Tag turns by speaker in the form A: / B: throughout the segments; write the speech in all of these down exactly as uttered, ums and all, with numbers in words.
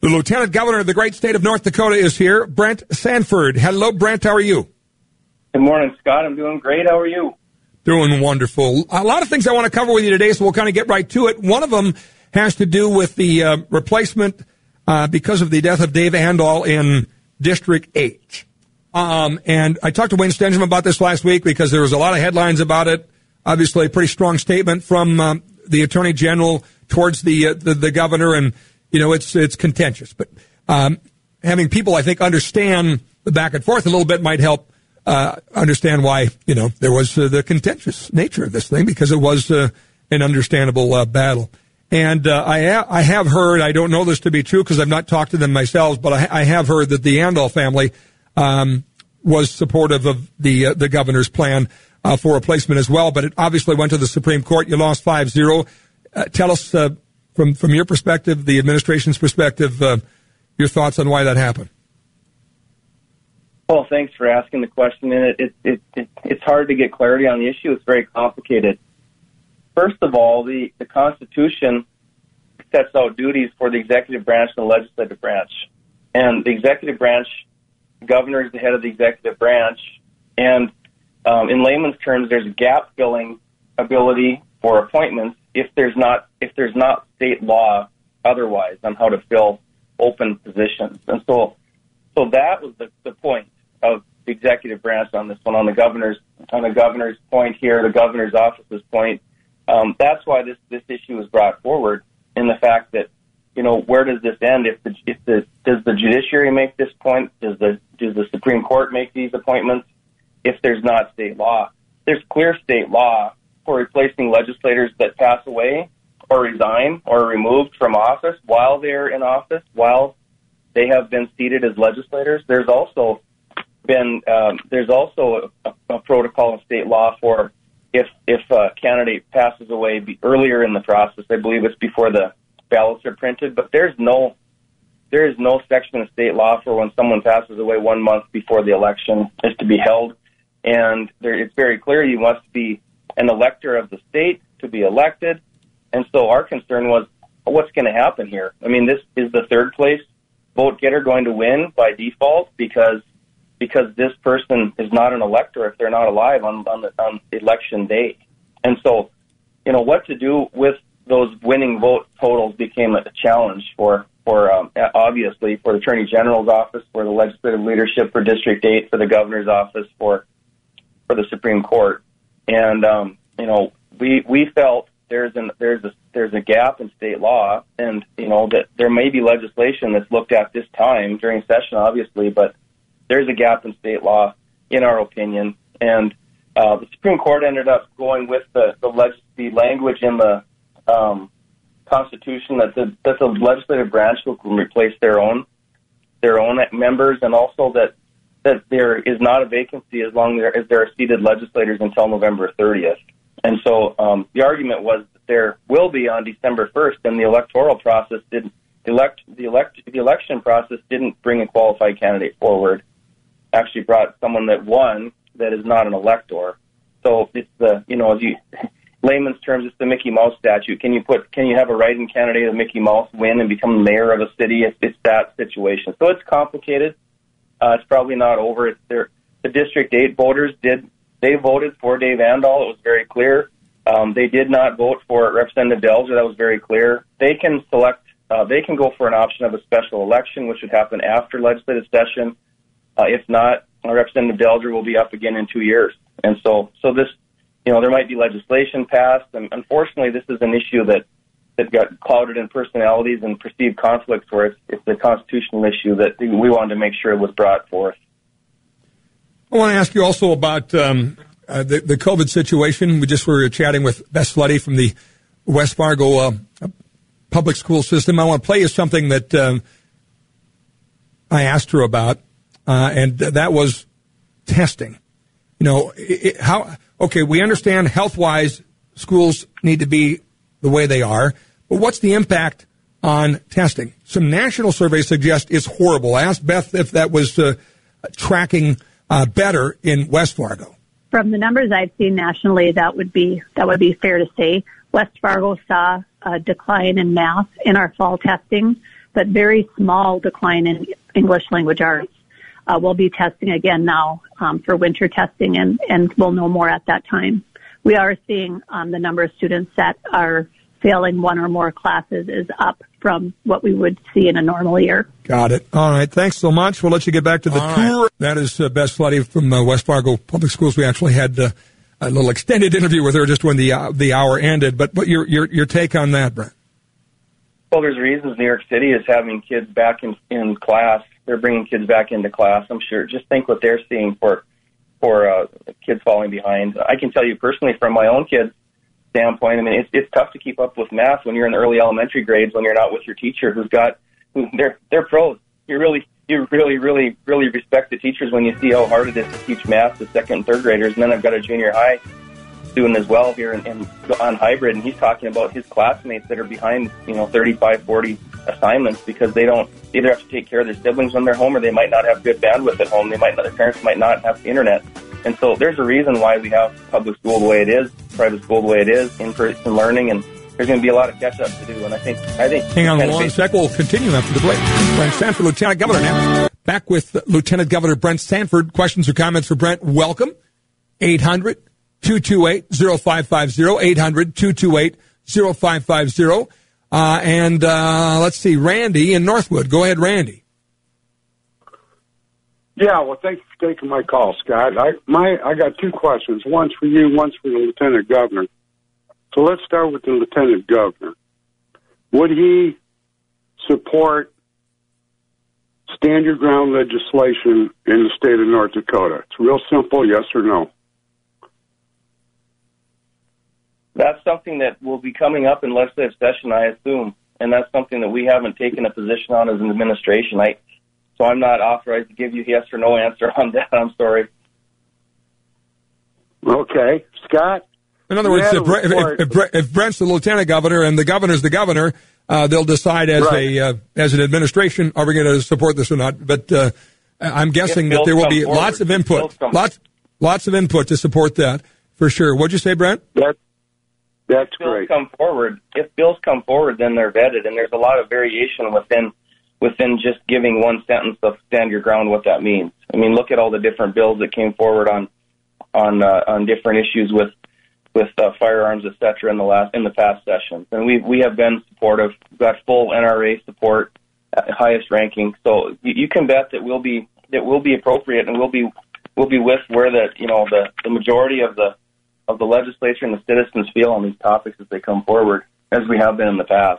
A: The Lieutenant Governor of the great state of North Dakota is here, Brent Sanford. Hello, Brent. How are you?
B: Good morning, Scott. I'm doing great. How are you?
A: Doing wonderful. A lot of things I want to cover with you today, so we'll kind of get right to it. One of them has to do with the uh, replacement uh, because of the death of Dave Andal in District eight. Um, and I talked to Wayne Stensham about this last week because there was a lot of headlines about it. Obviously, a pretty strong statement from um, the Attorney General towards the, uh, the the governor, and you know it's it's contentious. But um, having people, I think, understand the back and forth a little bit might help uh, understand why you know there was uh, the contentious nature of this thing, because it was uh, an understandable uh, battle. And uh, I ha- I have heard, I don't know this to be true because I've not talked to them myself, but I, I have heard that the Andal family um, was supportive of the uh, the governor's plan uh, for replacement as well. But it obviously went to the Supreme Court. You lost five zero. Uh, tell us, uh, from from your perspective, the administration's perspective, uh, your thoughts on why that happened.
B: Well, thanks for asking the question. And it, it, it, it, it's hard to get clarity on the issue. It's very complicated. First of all, the, the Constitution sets out duties for the executive branch and the legislative branch. And the executive branch, the governor is the head of the executive branch. And um, in layman's terms, there's a gap-filling ability for appointments if there's not if there's not state law otherwise on how to fill open positions. And so so that was the, the point of the executive branch on this one, on the governor's on the governor's point here, the governor's office's point. Um, that's why this, this issue was brought forward, in the fact that, you know, where does this end? If the, if the does the judiciary make this point? Does the does the Supreme Court make these appointments? If there's not state law, there's clear state law for replacing legislators that pass away or resign or are removed from office while they're in office, while they have been seated as legislators. There's also been um, there's also a, a protocol in state law for if if a candidate passes away be earlier in the process. I believe it's before the ballots are printed, but there's no there is no section of state law for when someone passes away one month before the election is to be held. And there, it's very clear you must be an elector of the state to be elected. And so our concern was, what's going to happen here? I mean, this is the third place vote getter going to win by default because because this person is not an elector if they're not alive on on, the, on election day. And so, you know, what to do with those winning vote totals became a challenge for, for um, obviously, for the Attorney General's office, for the legislative leadership, for District eight, for the governor's office, for for the Supreme Court. And, um, you know, we we felt there's an there's a there's a gap in state law, and, you know, that there may be legislation that's looked at this time during session, obviously, but there's a gap in state law, in our opinion. And uh, the Supreme Court ended up going with the the, leg- the language in the um, Constitution that the that the legislative branch will replace their own their own members, and also that that there is not a vacancy as long as there are seated legislators until November thirtieth. And so um, the argument was that there will be on December first, and the electoral process didn't elect the elect the election process didn't bring a qualified candidate forward. Actually, brought someone that won that is not an elector. So it's the you know as you layman's terms, it's the Mickey Mouse statute. Can you put can you have a write-in candidate of Mickey Mouse win and become the mayor of a city? It's, it's that situation. So it's complicated. Uh, it's probably not over. It's there. The District eight voters did. They voted for Dave Andal. It was very clear. Um, they did not vote for Representative Delger. That was very clear. They can select. Uh, they can go for an option of a special election, which would happen after legislative session. Uh, if not, uh, Representative Delger will be up again in two years. And so, so this, you know, there might be legislation passed. And unfortunately, this is an issue that that got clouded in personalities and perceived conflicts, where it's, it's a constitutional issue that we wanted to make sure it was brought forth.
A: I want to ask you also about um, uh, the, the COVID situation. We just were chatting with Beth Slutty from the West Fargo uh, public school system. I want to play you something that um, I asked her about, uh, and that was testing. You know, it, how, okay, we understand health-wise schools need to be the way they are, but what's the impact on testing? Some national surveys suggest it's horrible. I asked Beth if that was uh, tracking uh, better in West Fargo.
C: From the numbers I've seen nationally, that would be that would be fair to say. West Fargo saw a decline in math in our fall testing but very small decline in English language arts. Uh, we'll be testing again now um, for winter testing, and, and we'll know more at that time. We are seeing um, the number of students that are failing one or more classes is up from what we would see in a normal year.
A: Got it. All right. Thanks so much. We'll let you get back to the All tour. Right. That is uh, Beth Slutty from uh, West Fargo Public Schools. We actually had uh, a little extended interview with her just when the uh, the hour ended. But but your your your take on that, Brent?
B: Well, there's reasons New York City is having kids back in in class. They're bringing kids back into class. I'm sure. Just think what they're seeing for for uh, kids falling behind. I can tell you personally from my own kids' standpoint. I mean, it's it's tough to keep up with math when you're in the early elementary grades, when you're not with your teacher who's got who they're they're pros. You really you really really really respect the teachers when you see how hard it is to teach math to second and third graders. And then I've got a junior high student as well here in, in on hybrid, and he's talking about his classmates that are behind, you know, thirty-five, forty assignments because they don't either have to take care of their siblings when they're home, or they might not have good bandwidth at home. They might not, their parents might not have the internet. And so there's a reason why we have public school the way it is, private school the way it is, in-person learning, and there's going to be a lot of catch-up to do. And I think, I think.
A: Hang on one sec. We'll continue after the break. Brent Sanford, Lieutenant Governor now. Back with Lieutenant Governor Brent Sanford. Questions or comments for Brent? Welcome. eight hundred, two two eight, oh five five oh, eight hundred, two two eight, oh five five oh. Uh, and uh, let's see, Randy in Northwood. Go ahead, Randy.
D: Yeah, well, thanks for taking my call, Scott. I my I got two questions. One's for you, one's for the Lieutenant Governor. So let's start with the Lieutenant Governor. Would he support stand your ground legislation in the state of North Dakota? It's real simple, yes or no.
B: That's something that will be coming up in legislative session, I assume, and that's something that we haven't taken a position on as an administration. I, so I'm not authorized to give you a yes or no answer on that. I'm sorry.
D: Okay. Scott?
A: In other words, if, if, if, if Brent's the lieutenant governor and the governor's the governor, uh, they'll decide as right. a uh, as an administration, are we going to support this or not? But uh, I'm guessing that there will be forward. lots of input, lots lots of input to support that, for sure. What'd you say, Brent?
D: That, that's
B: if bills
D: great.
B: Come forward. If bills come forward, then they're vetted, and there's a lot of variation within within just giving one sentence of stand your ground, what that means. I mean, look at all the different bills that came forward on on uh, on different issues with with uh, firearms, et cetera, in the last in the past sessions, and we we have been supportive. We've got full N R A support, at highest ranking. So you, you can bet that we'll be that will be appropriate, and we'll be we'll be with where the you know the, the majority of the of the legislature and the citizens feel on these topics as they come forward, as we have been in the past.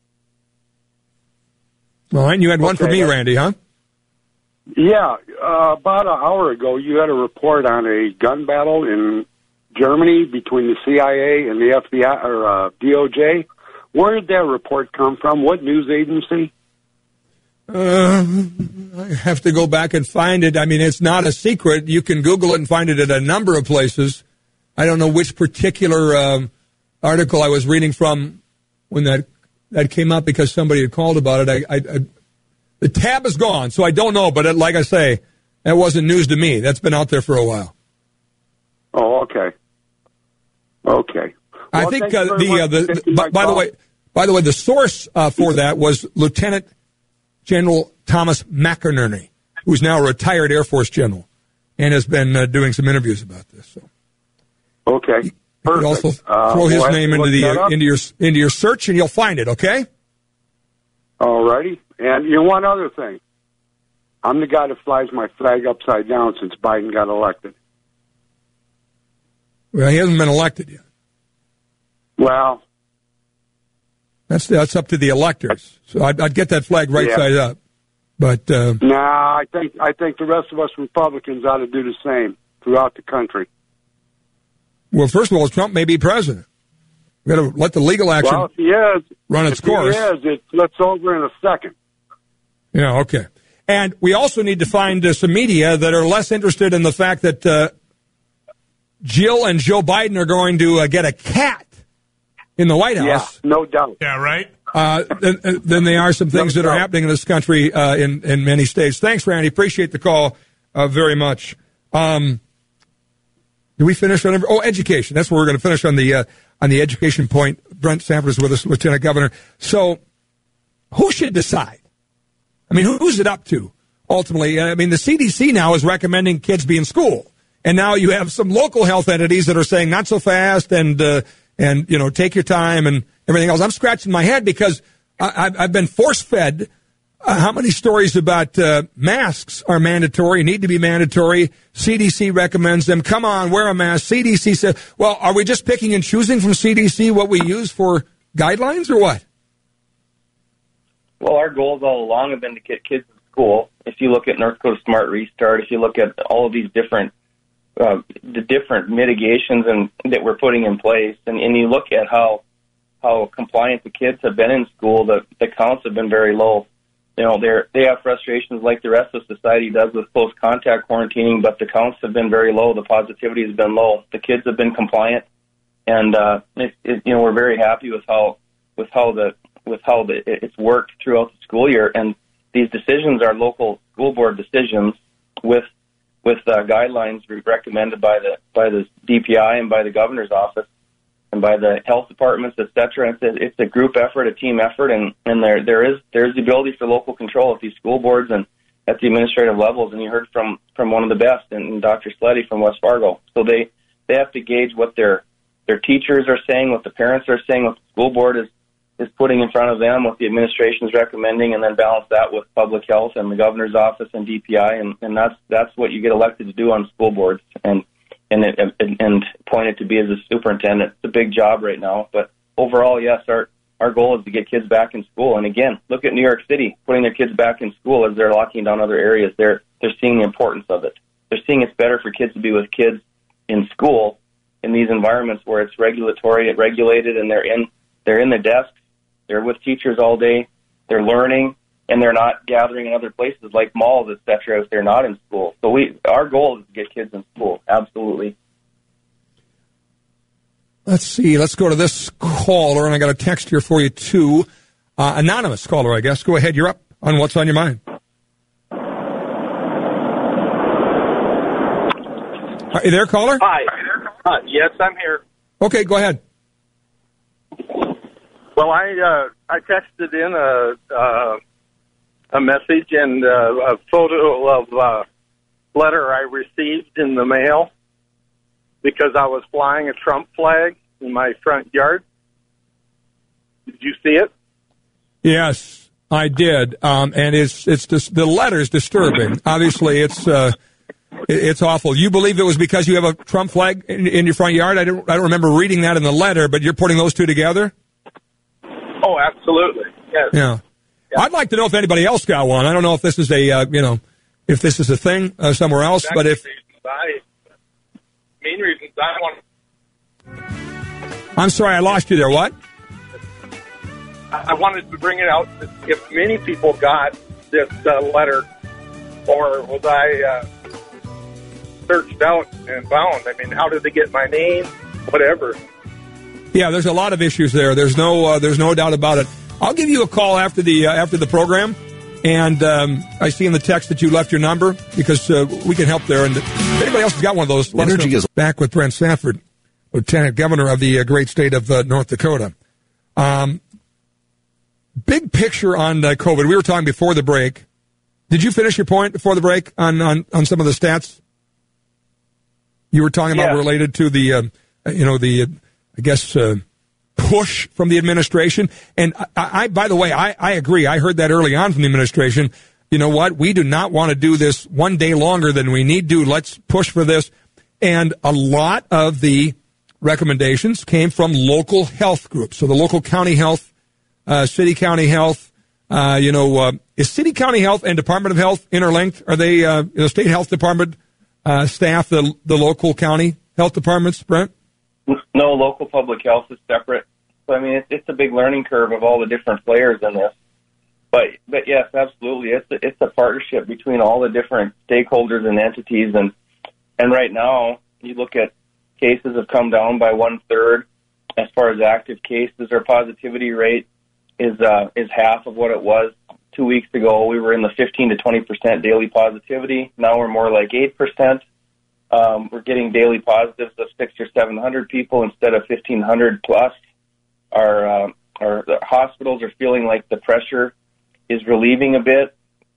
A: Well, and you had one okay, for me, Randy, huh?
D: Yeah, uh, about an hour ago, you had a report on a gun battle in Germany between the C I A and the F B I or uh, D O J. Where did that report come from? What news agency?
A: Uh, I have to go back and find it. I mean, it's not a secret. You can Google it and find it at a number of places. I don't know which particular um, article I was reading from when that that came up because somebody had called about it. I, I, I, the tab is gone, so I don't know. But it, like I say, that wasn't news to me. That's been out there for a while.
D: Oh, okay. Okay.
A: Well, I think uh, the, uh, the, the by, by the way, by the way, the source uh, for that was Lieutenant General Thomas McInerney, who's now a retired Air Force general and has been uh, doing some interviews about this. So,
D: okay.
A: You, you can also
D: uh,
A: throw his
D: we'll
A: name into the uh, into your into your search, and you'll find it. Okay.
D: All righty. And you know, one other thing, I'm the guy that flies my flag upside down since Biden got elected.
A: Well, he hasn't been elected yet.
D: Well,
A: that's that's up to the electors. So I'd, I'd get that flag right yeah. side up. But uh,
D: nah, I think I think the rest of us Republicans ought to do the same throughout the country.
A: Well, first of all, Trump may be president. We've got to let the legal action
D: well, if he is,
A: run its
D: if
A: course.
D: He is, it flips over in a second.
A: Yeah, okay. And we also need to find uh, some media that are less interested in the fact that uh, Jill and Joe Biden are going to uh, get a cat in the White House.
D: Yeah, no doubt.
E: Yeah, right?
A: Uh, then, then there are some things no that doubt. are happening in this country uh, in, in many states. Thanks, Randy. Appreciate the call uh, very much. Um, did we finish on every, oh, education. That's where we're going to finish on the uh, on the education point. Brent Sanford is with us, Lieutenant Governor. So who should decide? I mean, who's it up to, ultimately? I mean, the C D C now is recommending kids be in school. And now you have some local health entities that are saying not so fast and, uh, and you know, take your time and everything else. I'm scratching my head because I, I've been force-fed uh, how many stories about uh, masks are mandatory, need to be mandatory. C D C recommends them. Come on, wear a mask. C D C says, well, are we just picking and choosing from C D C what we use for guidelines or what?
B: Well, our goals all along have been to get kids in school. If you look at North Dakota Smart Restart, if you look at all of these different uh, the different mitigations and that we're putting in place, and, and you look at how how compliant the kids have been in school, the, the counts have been very low. You know, they're, they have frustrations like the rest of society does with close contact quarantining, but the counts have been very low. The positivity has been low. The kids have been compliant, and uh, it, it, you know, we're very happy with how with how the with how the, it's worked throughout the school year. And these decisions are local school board decisions with with uh, guidelines recommended by the by the D P I and by the governor's office and by the health departments, et cetera. It's a, it's a group effort, a team effort, and, and there there is there's the ability for local control at these school boards and at the administrative levels. And you heard from, from one of the best, and Doctor Sleddy from West Fargo. So they, they have to gauge what their their teachers are saying, what the parents are saying, what the school board is is putting in front of them, what the administration is recommending, and then balance that with public health and the governor's office and D P I, and, and that's that's what you get elected to do on school boards, and and it, and, and appointed to be as a superintendent. It's a big job right now, but overall, yes, our our goal is to get kids back in school. And again, look at New York City putting their kids back in school as they're locking down other areas. They're they're seeing the importance of it. They're seeing it's better for kids to be with kids in school in these environments where it's regulatory, regulated, and they're in they're in the desks. They're with teachers all day. They're learning, and they're not gathering in other places like malls, et cetera, if they're not in school. So we, our goal is to get kids in school. Absolutely.
A: Let's see. Let's go to this caller, and I got a text here for you too. Uh, anonymous caller, I guess. Go ahead. You're up on what's on your mind. Are you there, caller?
E: Hi. Uh, yes, I'm here.
A: Okay, go ahead.
E: Well, I uh, I texted in a uh, a message and uh, a photo of a letter I received in the mail because I was flying a Trump flag in my front yard. Did you see it?
A: Yes, I did, um, and it's it's just, the letter's disturbing. Obviously, it's uh, it's awful. You believe it was because you have a Trump flag in, in your front yard? I don't I don't remember reading that in the letter, but you're putting those two together.
E: Oh, absolutely. Yes.
A: Yeah. yeah. I'd like to know if anybody else got one. I don't know if this is a, uh, you know, if this is a thing uh, somewhere else,
E: That's
A: but if...
E: I, main reasons I want...
A: I'm sorry, I lost you there. What?
E: I wanted to bring it out if many people got this uh, letter, or was I uh, searched out and found? I mean, how did they get my name? Whatever.
A: Yeah, there's a lot of issues there. There's no, uh, there's no doubt about it. I'll give you a call after the uh, after the program, and um, I see in the text that you left your number because uh, we can help there. And if anybody else has got one of those, let us know. Is back with Brent Sanford, Lieutenant Governor of the uh, great state of uh, North Dakota. Um, big picture on uh, COVID. We were talking before the break. Did you finish your point before the break on on, on some of the stats you were talking about
B: yeah.
A: related to the uh, you know the. Uh, I guess, uh, push from the administration. And I, I by the way, I, I agree. I heard that early on from the administration. You know what? We do not want to do this one day longer than we need to. Let's push for this. And a lot of the recommendations came from local health groups. So the local county health, uh, city county health, uh, you know, uh, is city county health and Department of Health interlinked? Are they, uh, you know, state health department, uh, staff, the, the local county health departments, Brent?
B: No, local public health is separate. So, I mean, it's, it's a big learning curve of all the different players in this. But, but yes, absolutely. It's a, it's a partnership between all the different stakeholders and entities. And, and right now, you look at cases have come down by one third as far as active cases. Our positivity rate is, uh, is half of what it was two weeks ago. We were in the fifteen to twenty percent daily positivity. Now we're more like eight percent. Um, we're getting daily positives of six or seven hundred people instead of fifteen hundred plus. Our uh, our the hospitals are feeling like the pressure is relieving a bit.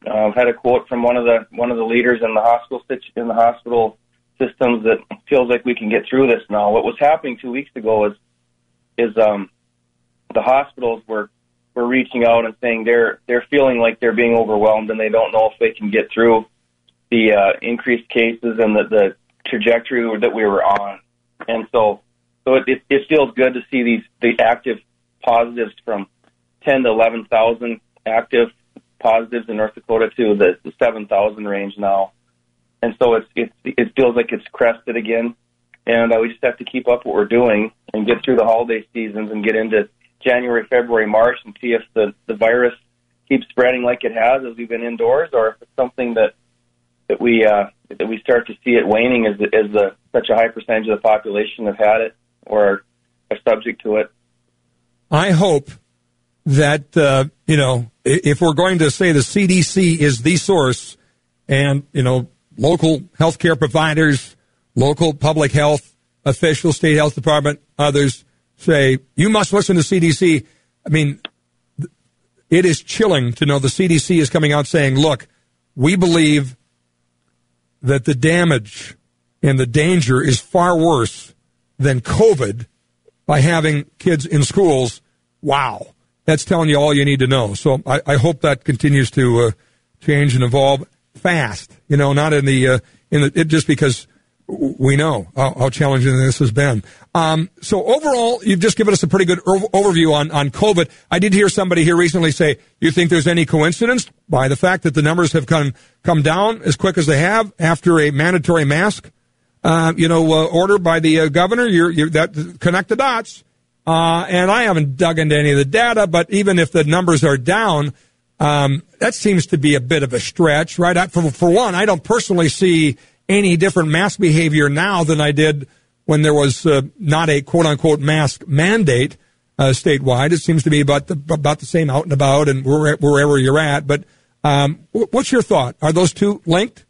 B: uh, had a quote from one of the one of the leaders in the hospital in the hospital systems that feels like we can get through this now. What was happening two weeks ago is is um, the hospitals were were reaching out and saying they're they're feeling like they're being overwhelmed and they don't know if they can get through the uh, increased cases and the, the trajectory that we were on. And so, so it, it, it feels good to see these the active positives from ten to eleven thousand active positives in North Dakota to the, the seven thousand range now. And so it's, it's, it feels like it's crested again. And uh, we just have to keep up what we're doing and get through the holiday seasons and get into January, February, March and see if the, the virus keeps spreading like it has as we've been indoors, or if it's something that that we uh, that we start to see it waning as, as the, such a high percentage of the population have had it or are subject to it.
A: I hope that, uh, you know, if we're going to say the C D C is the source and, you know, local healthcare providers, local public health officials, state health department, others say, you must listen to C D C. I mean, it is chilling to know the C D C is coming out saying, look, we believe that the damage and the danger is far worse than COVID by having kids in schools. Wow. That's telling you all you need to know. So I, I hope that continues to uh, change and evolve fast, you know, not in the, uh, in the, it, just because we know how, how challenging this has been. Um, so overall, you've just given us a pretty good over- overview on, on COVID. I did hear somebody here recently say, you think there's any coincidence by the fact that the numbers have come, come down as quick as they have after a mandatory mask, uh, you know, uh, order by the uh, governor? You're, you're that connect the dots. Uh, and I haven't dug into any of the data, but even if the numbers are down, um, that seems to be a bit of a stretch, right? I, for, for one, I don't personally see any different mask behavior now than I did when there was uh, not a quote-unquote mask mandate uh, statewide. It seems to be about the, about the same out and about and wherever you're at. But um, what's your thought? Are those two linked?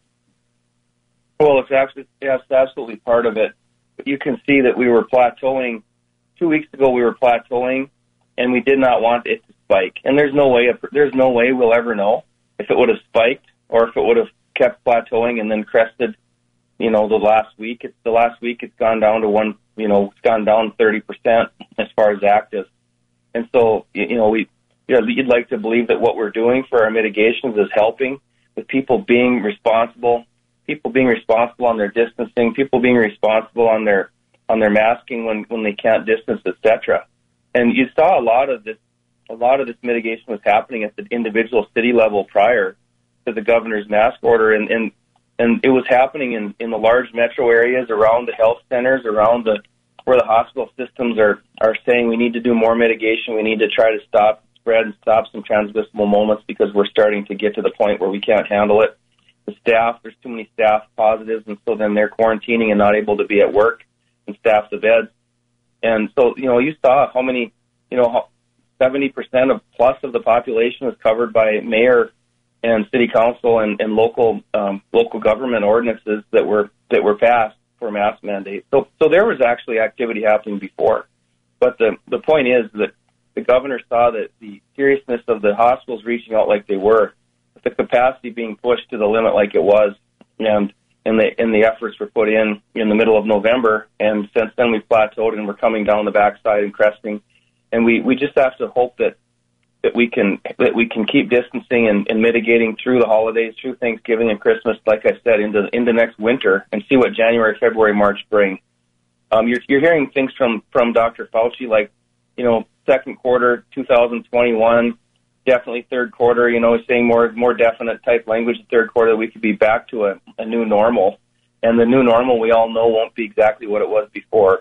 B: Well, it's actually yes, absolutely part of it. But you can see that we were plateauing. Two weeks ago, we were plateauing, and we did not want it to spike. And there's no way there's no way we'll ever know if it would have spiked or if it would have kept plateauing and then crested. You know, the last week, it's the last week it's gone down to one, you know, it's gone down thirty percent as far as active. And so, you know, we, you know, you'd like to believe that what we're doing for our mitigations is helping with people being responsible, people being responsible on their distancing, people being responsible on their, on their masking when, when they can't distance, et cetera. And you saw a lot of this, a lot of this mitigation was happening at the individual city level prior to the governor's mask order. And, and, And it was happening in, in the large metro areas around the health centers, around the where the hospital systems are, are saying we need to do more mitigation. We need to try to stop spread and stop some transmissible moments because we're starting to get to the point where we can't handle it. The staff, there's too many staff positives, and so then they're quarantining and not able to be at work and staff the beds. And so, you know, you saw how many, you know, seventy percent of plus of the population was covered by mayor and city council and, and local um, local government ordinances that were that were passed for mask mandates. So so there was actually activity happening before. But the the point is that the governor saw that the seriousness of the hospitals reaching out like they were, the capacity being pushed to the limit like it was, and and the and the efforts were put in in the middle of November. And since then we've plateaued and we're coming down the backside and cresting. And we, we just have to hope that that we can that we can keep distancing and, and mitigating through the holidays, through Thanksgiving and Christmas, like I said, into into next winter, and see what January, February, March bring. Um, you're you're hearing things from, from Doctor Fauci, like, you know, second quarter two thousand twenty-one, definitely third quarter. You know, saying more more definite type language. The third quarter, we could be back to a, a new normal, and the new normal we all know won't be exactly what it was before.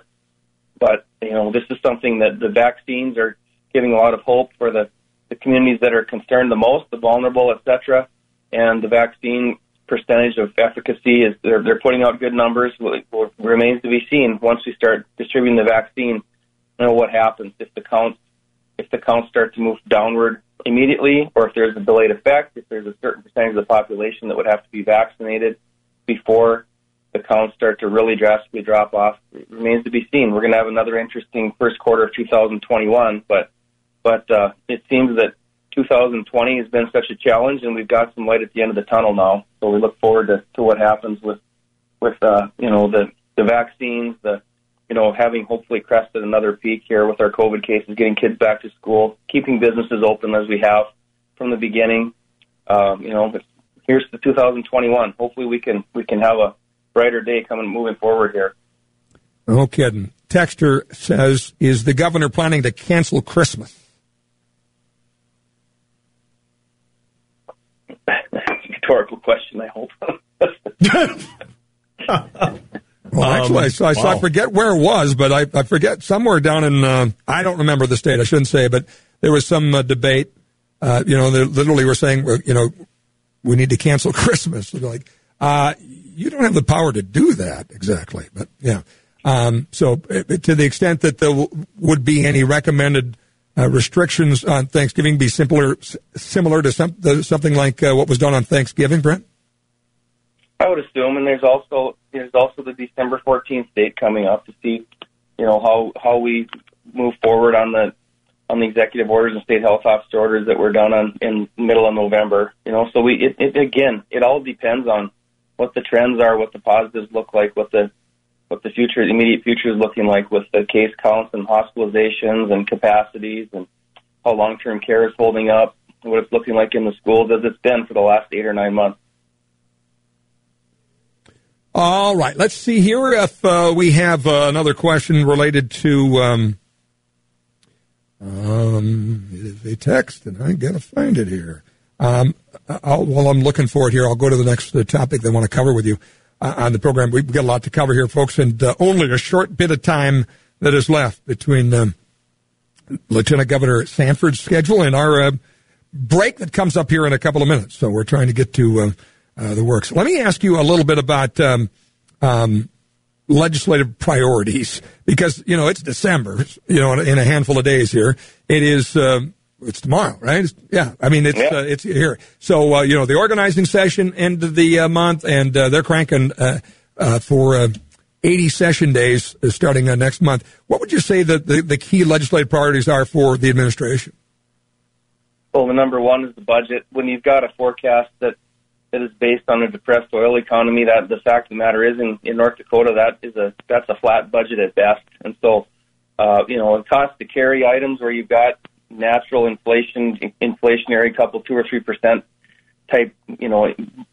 B: But you know, this is something that the vaccines are giving a lot of hope for the the communities that are concerned the most, the vulnerable, et cetera. And the vaccine percentage of efficacy is they're, they're putting out good numbers. It remains to be seen once we start distributing the vaccine. You know what happens if the counts if the counts start to move downward immediately, or if there's a delayed effect. If there's a certain percentage of the population that would have to be vaccinated before the counts start to really drastically drop off, it remains to be seen. We're going to have another interesting first quarter of two thousand twenty-one, but. But uh, it seems that two thousand twenty has been such a challenge, and we've got some light at the end of the tunnel now. So we look forward to, to what happens with, with uh, you know, the, the vaccines, the, you know, having hopefully crested another peak here with our COVID cases, getting kids back to school, keeping businesses open as we have from the beginning. Um, you know, here's the two thousand twenty-one. Hopefully we can we can have a brighter day coming moving forward here.
A: No kidding. Texter says, is the governor planning to cancel Christmas?
B: Rhetorical question, I hope.
A: Well, actually, um, I, saw, I, saw, wow. I forget where it was, but I, I forget somewhere down in, uh, I don't remember the state, I shouldn't say, but there was some uh, debate. Uh, you know, they literally were saying, you know, we need to cancel Christmas. They're like, uh, you don't have the power to do that exactly. But, yeah. Um, so uh, to the extent that there w- would be any recommended uh, restrictions on Thanksgiving be simpler, similar to some, the, something like uh, what was done on Thanksgiving, Brent?
B: I would assume, and there's also there's also the December fourteenth date coming up to see, you know, how how we move forward on the on the executive orders and state health officer orders that were done on in middle of November. You know, so we it, it again, it all depends on what the trends are, what the positives look like, what the what the future, the immediate future is looking like with the case counts and hospitalizations and capacities, and how long-term care is holding up, what it's looking like in the schools as it's been for the last eight or nine months.
A: All right, let's see here if uh, we have uh, another question related to um, um, it is a text, and I got to find it here. Um, I'll, while I'm looking for it here, I'll go to the next uh, topic they want to cover with you uh, on the program. We've got a lot to cover here, folks, and uh, only a short bit of time that is left between um, Lieutenant Governor Sanford's schedule and our uh, break that comes up here in a couple of minutes. So we're trying to get to uh, uh, the works. Let me ask you a little bit about um, um, legislative priorities, because, you know, it's December, you know, in a handful of days here. It is, uh, it's tomorrow, right? It's, yeah. I mean, it's, yeah. uh, it's here. So, uh, you know, the organizing session end of the uh, month, and uh, they're cranking uh, uh, for uh, eighty session days uh, starting uh, next month. What would you say that the, the key legislative priorities are for the administration?
B: Well, the number one is the budget. When you've got a forecast that that is based on a depressed oil economy, that the fact of the matter is in, in North Dakota, that is a that's a flat budget at best. And so, uh, you know, cost to carry items where you've got natural inflation, inflationary couple two or three percent type, you know,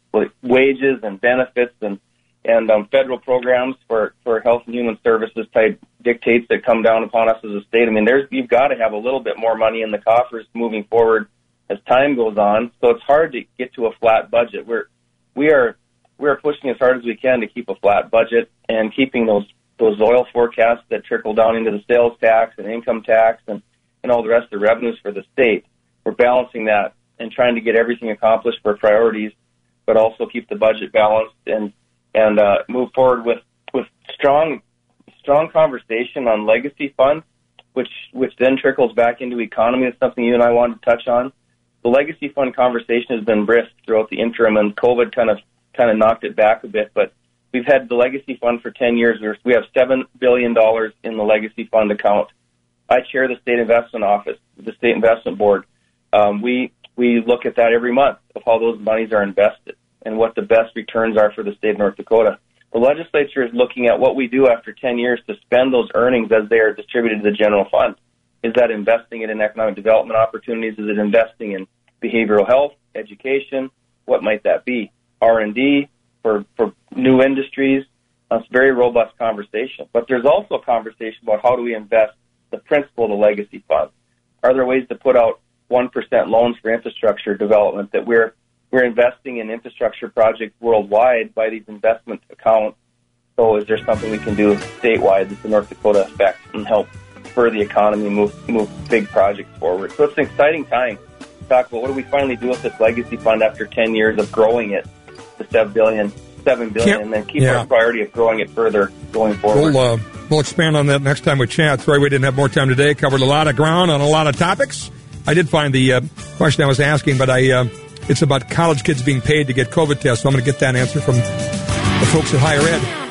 B: wages and benefits and and um, federal programs for, for health and human services type dictates that come down upon us as a state. I mean, there's you've got to have a little bit more money in the coffers moving forward as time goes on. So it's hard to get to a flat budget. We're we are we are pushing as hard as we can to keep a flat budget and keeping those those oil forecasts that trickle down into the sales tax and income tax and, and all the rest of the revenues for the state. We're balancing that and trying to get everything accomplished for priorities, but also keep the budget balanced and and uh, move forward with, with strong strong conversation on legacy funds, which which then trickles back into economy. It's something you and I wanted to touch on. The legacy fund conversation has been brisk throughout the interim, and COVID kind of kind of knocked it back a bit. But we've had the legacy fund for ten years. We have seven billion dollars in the legacy fund account. I chair the state investment office, the state investment board. Um, we we look at that every month of how those monies are invested and what the best returns are for the state of North Dakota. The legislature is looking at what we do after ten years to spend those earnings as they are distributed to the general fund. Is that investing it in economic development opportunities? Is it investing in behavioral health, education? What might that be? R and D for, for new industries? That's a very robust conversation. But there's also a conversation about how do we invest the principal of the legacy fund? Are there ways to put out one percent loans for infrastructure development, that we're we're investing in infrastructure projects worldwide by these investment accounts? So is there something we can do statewide that's the North Dakota effect and help spur the economy, move move big projects forward? So it's an exciting time to talk about what do we finally do with this legacy fund after ten years of growing it to seven billion dollars, seven billion dollars, and then keep yeah. our priority of growing it further going forward.
A: We'll, uh, we'll expand on that next time we chat. Sorry we didn't have more time today. Covered a lot of ground on a lot of topics. I did find the uh, question I was asking, but I uh, it's about college kids being paid to get COVID tests, so I'm going to get that answer from the folks at Higher Ed.